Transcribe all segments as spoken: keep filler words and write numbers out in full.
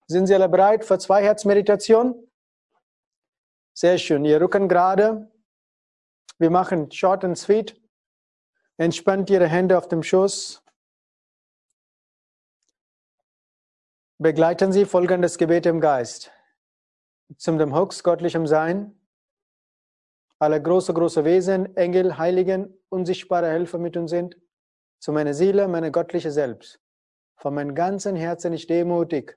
Sind Sie alle bereit für zwei Herz-Meditation? Sehr schön. Ihr Rücken gerade. Wir machen short and sweet. Entspannt Ihre Hände auf dem Schoß. Begleiten Sie folgendes Gebet im Geist. Zum dem Höchst göttlichem Sein, alle große, große Wesen, Engel, Heiligen, unsichtbare Helfer mit uns sind, zu meiner Seele, meine göttliche Selbst. Von meinem ganzen Herzen ich demutig.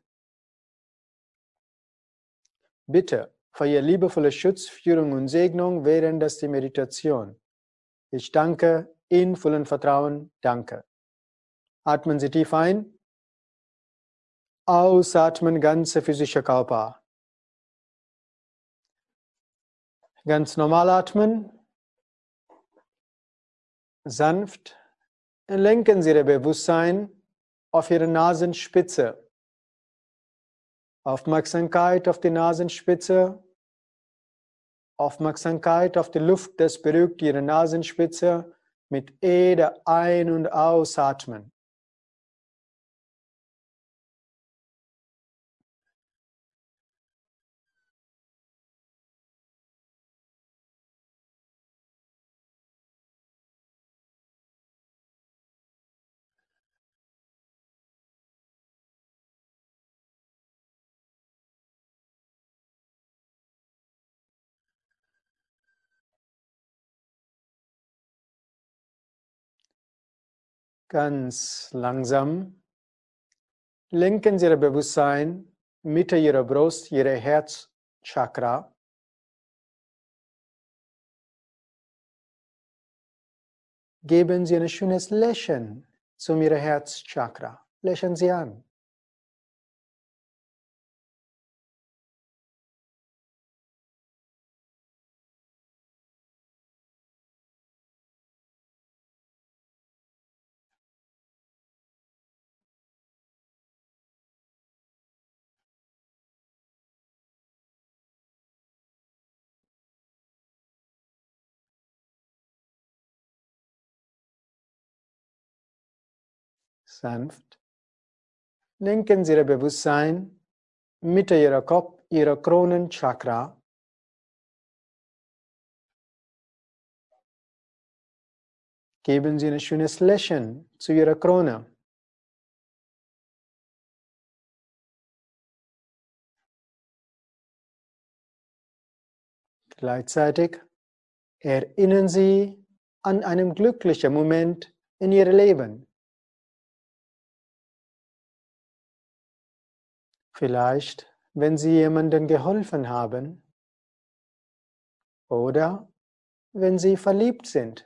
Bitte für Ihr liebevolle Schutz, Führung und Segnung während der Meditation. Ich danke in vollem Vertrauen. Danke. Atmen Sie tief ein. Ausatmen, ganze physische Körper. Ganz normal atmen. Sanft. Lenken Sie Ihr Bewusstsein auf Ihre Nasenspitze. Aufmerksamkeit auf die Nasenspitze. Aufmerksamkeit auf die Luft, das berührt Ihre Nasenspitze mit jeder Ein- und Ausatmen. Ganz langsam lenken Sie Ihr Bewusstsein Mitte Ihrer Brust, Ihre Herzchakra. Geben Sie ein schönes Lächeln zu Ihrem Herzchakra. Lächeln Sie an. Sanft. Lenken Sie Ihr Bewusstsein Mitte Ihrer Kopf, Ihrer Kronenchakra. Geben Sie ein schönes Lächeln zu Ihrer Krone. Gleichzeitig erinnern Sie an einen glücklichen Moment in Ihrem Leben. Vielleicht, wenn Sie jemandem geholfen haben oder wenn Sie verliebt sind.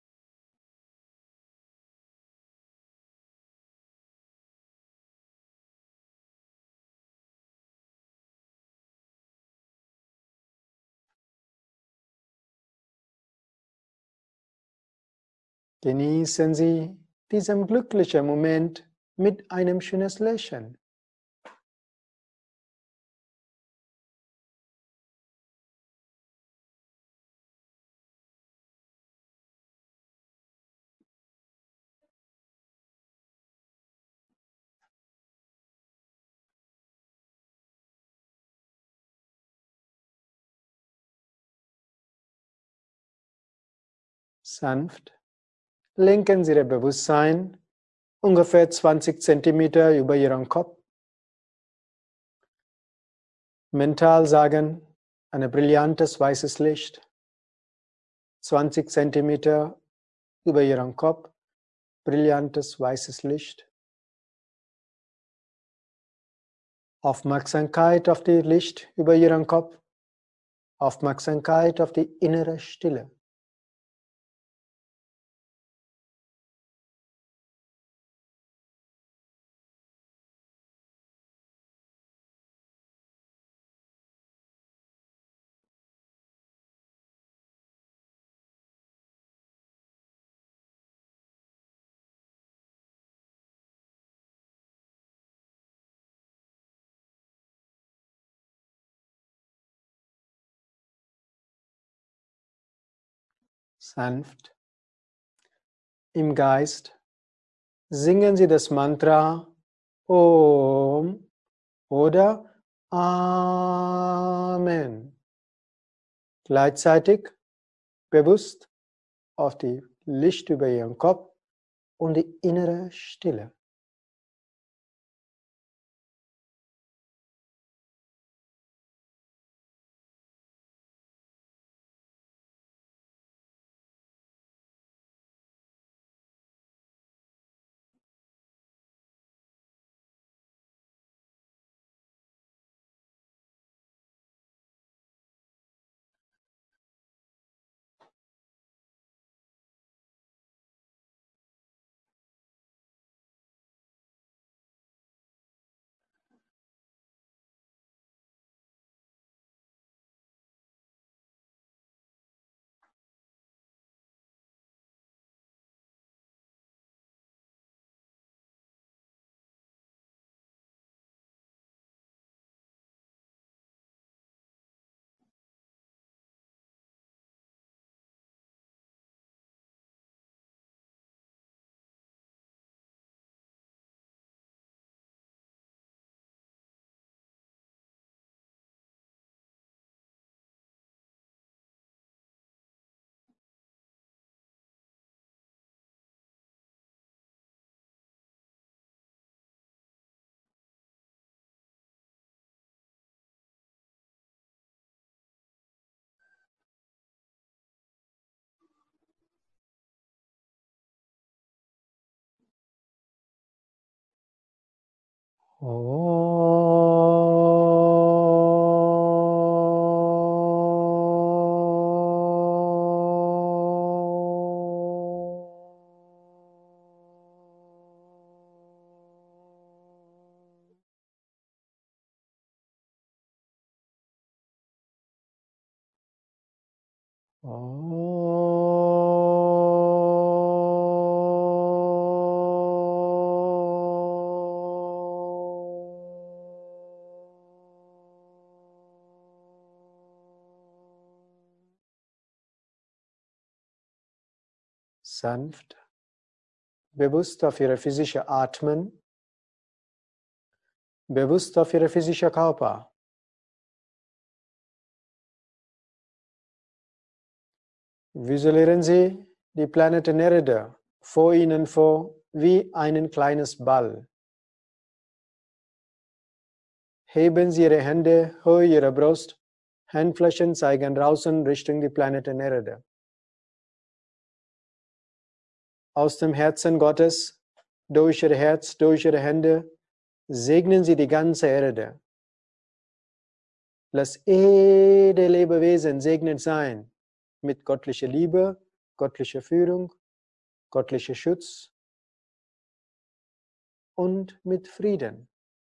Genießen Sie diesen glücklichen Moment mit einem schönen Lächeln. Sanft lenken Sie Ihr Bewusstsein ungefähr zwanzig Zentimeter über Ihren Kopf. Mental sagen, ein brillantes weißes Licht, zwanzig Zentimeter über Ihren Kopf, brillantes weißes Licht. Aufmerksamkeit auf das Licht über Ihren Kopf, Aufmerksamkeit auf die innere Stille. Sanft. Im Geist singen Sie das Mantra Om oder Amen. Gleichzeitig bewusst auf die Licht über Ihren Kopf und die innere Stille. Sanft, bewusst auf Ihre physische Atmen, bewusst auf Ihre physische Körper. Visualisieren Sie die Planeten Erde vor Ihnen vor wie ein kleines Ball. Heben Sie Ihre Hände hoch Ihre Brust, Handflächen zeigen draußen Richtung die Planeten Erde. Aus dem Herzen Gottes, durch Ihr Herz, durch Ihre Hände, segnen Sie die ganze Erde. Lass jede Lebewesen segnet sein mit göttlicher Liebe, göttlicher Führung, göttlicher Schutz und mit Frieden.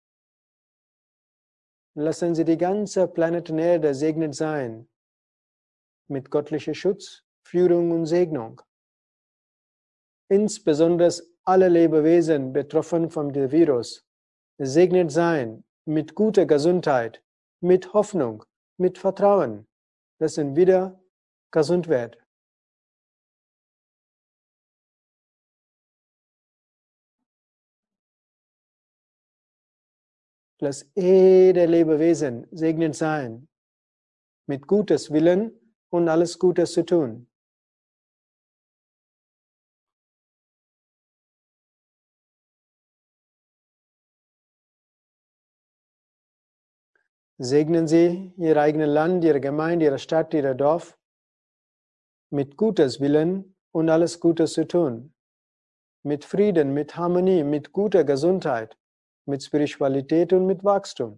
Lassen Sie die ganze Planeten Erde segnet sein mit göttlicher Schutz, Führung und Segnung. Insbesondere alle Lebewesen betroffen vom Virus segnet sein mit guter Gesundheit, mit Hoffnung, mit Vertrauen, dass sie wieder gesund wird. Lass jede Lebewesen segnet sein mit Gutes Willen und alles Gutes zu tun. Segnen Sie Ihr eigenes Land, Ihre Gemeinde, Ihre Stadt, Ihr Dorf mit Gutes Willen und alles Gutes zu tun. Mit Frieden, mit Harmonie, mit guter Gesundheit, mit Spiritualität und mit Wachstum.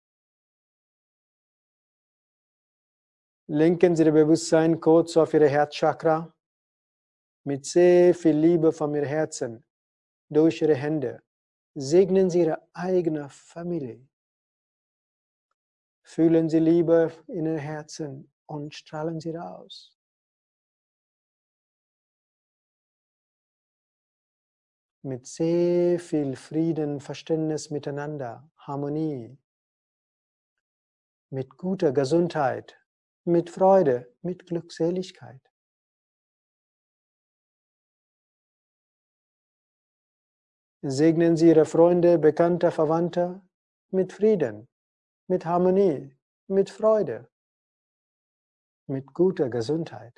Lenken Sie Ihr Bewusstsein kurz auf Ihre Herzchakra mit sehr viel Liebe von Ihrem Herzen durch Ihre Hände. Segnen Sie Ihre eigene Familie. Fühlen Sie Liebe in Ihrem Herzen und strahlen Sie raus. Mit sehr viel Frieden, Verständnis miteinander, Harmonie, mit guter Gesundheit, mit Freude, mit Glückseligkeit. Segnen Sie Ihre Freunde, Bekannte, Verwandte mit Frieden, mit Harmonie, mit Freude, mit guter Gesundheit.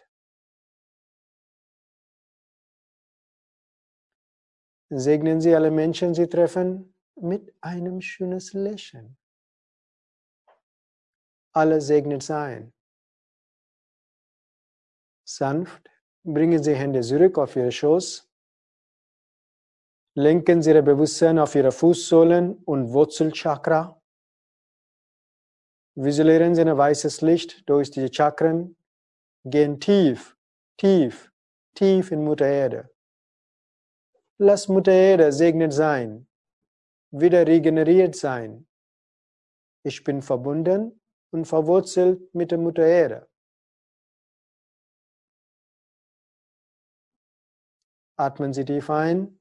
Segnen Sie alle Menschen, Sie treffen, mit einem schönen Lächeln. Alle segnet sein. Sanft bringen Sie Hände zurück auf Ihre Schoß. Lenken Sie Ihr Bewusstsein auf Ihre Fußsohlen und Wurzelchakra. Visualisieren Sie ein weißes Licht durch die Chakren. Gehen tief, tief, tief in Mutter Erde. Lass Mutter Erde segnet sein, wieder regeneriert sein. Ich bin verbunden und verwurzelt mit der Mutter Erde. Atmen Sie tief ein.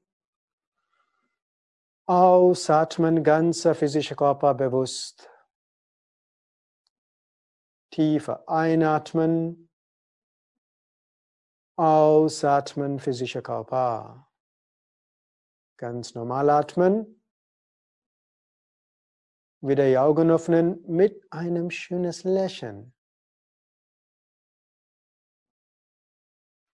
Ausatmen, ganzer physischer Körper bewusst. Tiefer einatmen. Ausatmen, physischer Körper. Ganz normal atmen. Wieder die Augen öffnen mit einem schönen Lächeln.